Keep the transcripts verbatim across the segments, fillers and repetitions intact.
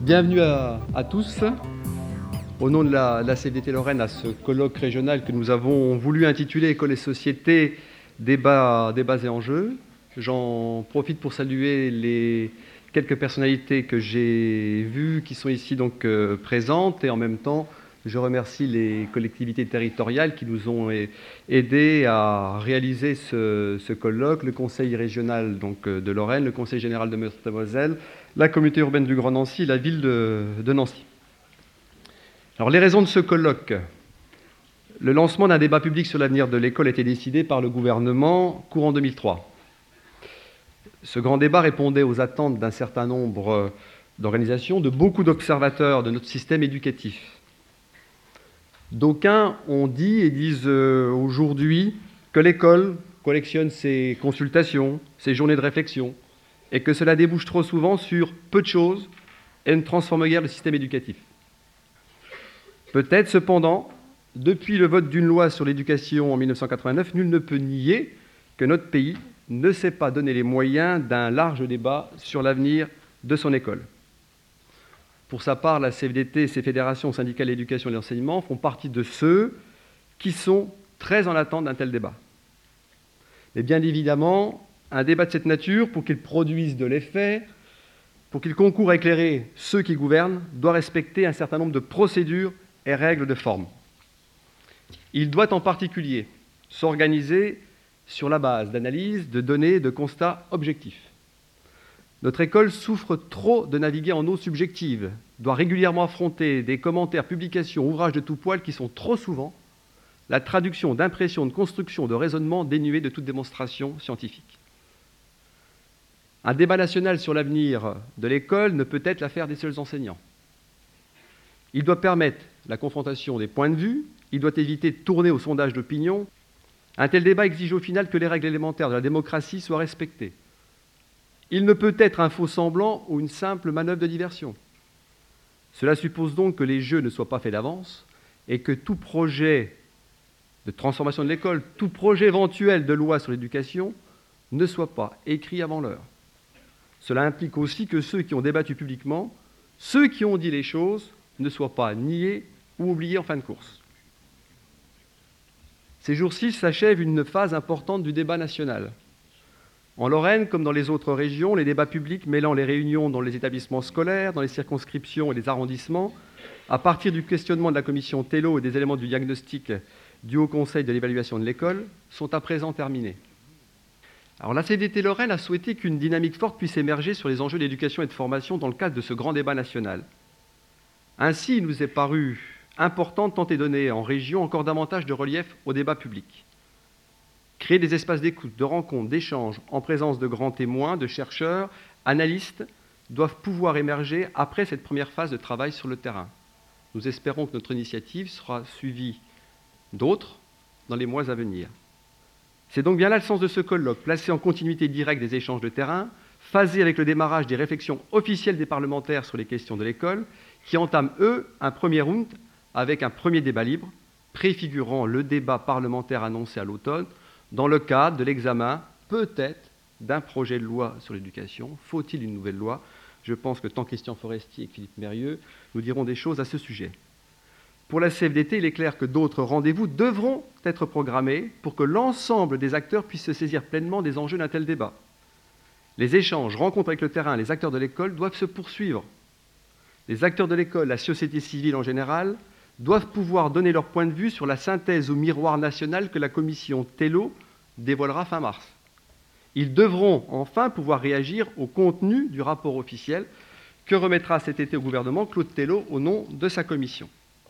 Bienvenue à, à tous. Au nom de la, la C F D T Lorraine, à ce colloque régional que nous avons voulu intituler École et société, débats, débats et enjeux. J'en profite pour saluer les quelques personnalités que j'ai vues qui sont ici donc euh, présentes, et en même temps je remercie les collectivités territoriales qui nous ont aidés à réaliser ce, ce colloque, le Conseil régional donc, de Lorraine, le Conseil général de Meurthe-et-Moselle, la communauté urbaine du Grand Nancy, la ville de, de Nancy. Alors, les raisons de ce colloque. Le lancement d'un débat public sur l'avenir de l'école a été décidé par le gouvernement courant deux mille trois. Ce grand débat répondait aux attentes d'un certain nombre d'organisations, de beaucoup d'observateurs de notre système éducatif. D'aucuns ont dit et disent aujourd'hui que l'école collectionne ses consultations, ses journées de réflexion, et que cela débouche trop souvent sur peu de choses et ne transforme guère le système éducatif. Peut-être, cependant, depuis le vote d'une loi sur l'éducation en mille neuf cent quatre-vingt-neuf, nul ne peut nier que notre pays ne s'est pas donné les moyens d'un large débat sur l'avenir de son école. Pour sa part, la C F D T et ses fédérations syndicales d'éducation et d'enseignement font partie de ceux qui sont très en attente d'un tel débat. Mais bien évidemment, un débat de cette nature, pour qu'il produise de l'effet, pour qu'il concourt à éclairer ceux qui gouvernent, doit respecter un certain nombre de procédures et règles de forme. Il doit en particulier s'organiser sur la base d'analyses, de données, de constats objectifs. Notre école souffre trop de naviguer en eau subjective, doit régulièrement affronter des commentaires, publications, ouvrages de tout poil qui sont trop souvent la traduction d'impressions, de constructions, de raisonnements dénués de toute démonstration scientifique. Un débat national sur l'avenir de l'école ne peut être l'affaire des seuls enseignants. Il doit permettre la confrontation des points de vue, il doit éviter de tourner au sondage d'opinion. Un tel débat exige au final que les règles élémentaires de la démocratie soient respectées. Il ne peut être un faux semblant ou une simple manœuvre de diversion. Cela suppose donc que les jeux ne soient pas faits d'avance et que tout projet de transformation de l'école, tout projet éventuel de loi sur l'éducation ne soit pas écrit avant l'heure. Cela implique aussi que ceux qui ont débattu publiquement, ceux qui ont dit les choses, ne soient pas niés ou oubliés en fin de course. Ces jours-ci s'achève une phase importante du débat national. En Lorraine, comme dans les autres régions, les débats publics mêlant les réunions dans les établissements scolaires, dans les circonscriptions et les arrondissements, à partir du questionnement de la commission Tello et des éléments du diagnostic du Haut Conseil de l'évaluation de l'école, sont à présent terminés. Alors, la C F D T Lorraine a souhaité qu'une dynamique forte puisse émerger sur les enjeux d'éducation et de formation dans le cadre de ce grand débat national. Ainsi, il nous est paru important de tenter de donner en région encore davantage de relief au débat public. Créer des espaces d'écoute, de rencontres, d'échanges en présence de grands témoins, de chercheurs, analystes, doivent pouvoir émerger après cette première phase de travail sur le terrain. Nous espérons que notre initiative sera suivie d'autres dans les mois à venir. C'est donc bien là le sens de ce colloque, placé en continuité directe des échanges de terrain, phasé avec le démarrage des réflexions officielles des parlementaires sur les questions de l'école, qui entament, eux, un premier round avec un premier débat libre, préfigurant le débat parlementaire annoncé à l'automne, dans le cadre de l'examen, peut-être, d'un projet de loi sur l'éducation. Faut-il une nouvelle loi? Je pense que tant Christian Forestier et Philippe Mérieux nous diront des choses à ce sujet. Pour la C F D T, il est clair que d'autres rendez-vous devront être programmés pour que l'ensemble des acteurs puissent se saisir pleinement des enjeux d'un tel débat. Les échanges, rencontres avec le terrain, les acteurs de l'école doivent se poursuivre. Les acteurs de l'école, la société civile en général, doivent pouvoir donner leur point de vue sur la synthèse au miroir national que la commission Tello dévoilera fin mars. Ils devront enfin pouvoir réagir au contenu du rapport officiel que remettra cet été au gouvernement Claude Tello au nom de sa commission.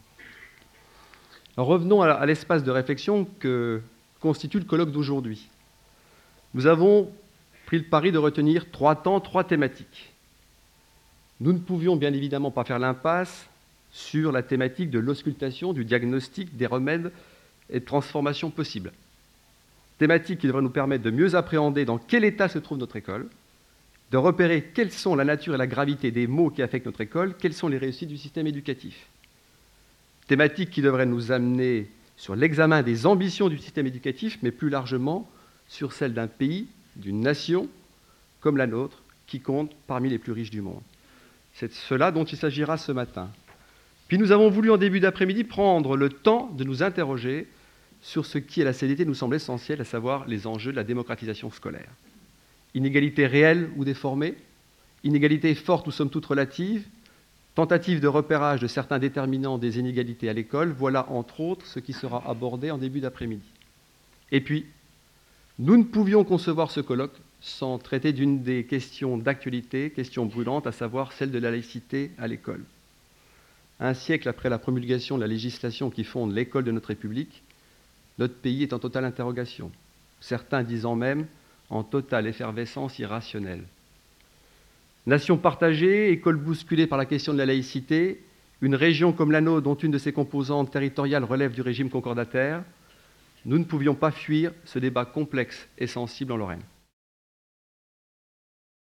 Alors revenons à l'espace de réflexion que constitue le colloque d'aujourd'hui. Nous avons pris le pari de retenir trois temps, trois thématiques. Nous ne pouvions bien évidemment pas faire l'impasse sur la thématique de l'auscultation, du diagnostic, des remèdes et de transformations possibles. Thématique qui devrait nous permettre de mieux appréhender dans quel état se trouve notre école, de repérer quelles sont la nature et la gravité des maux qui affectent notre école, quelles sont les réussites du système éducatif. Thématique qui devrait nous amener sur l'examen des ambitions du système éducatif, mais plus largement sur celle d'un pays, d'une nation, comme la nôtre, qui compte parmi les plus riches du monde. C'est cela dont il s'agira ce matin. Puis nous avons voulu en début d'après-midi prendre le temps de nous interroger sur ce qui à la C D T nous semble essentiel, à savoir les enjeux de la démocratisation scolaire. Inégalité réelle ou déformée, inégalité forte ou somme toute relative, tentative de repérage de certains déterminants des inégalités à l'école, voilà entre autres ce qui sera abordé en début d'après-midi. Et puis, nous ne pouvions concevoir ce colloque sans traiter d'une des questions d'actualité, question brûlante, à savoir celle de la laïcité à l'école. Un siècle après la promulgation de la législation qui fonde l'école de notre République, notre pays est en totale interrogation, certains disant même en totale effervescence irrationnelle. Nation partagée, école bousculée par la question de la laïcité, une région comme la nôtre dont une de ses composantes territoriales relève du régime concordataire, nous ne pouvions pas fuir ce débat complexe et sensible en Lorraine.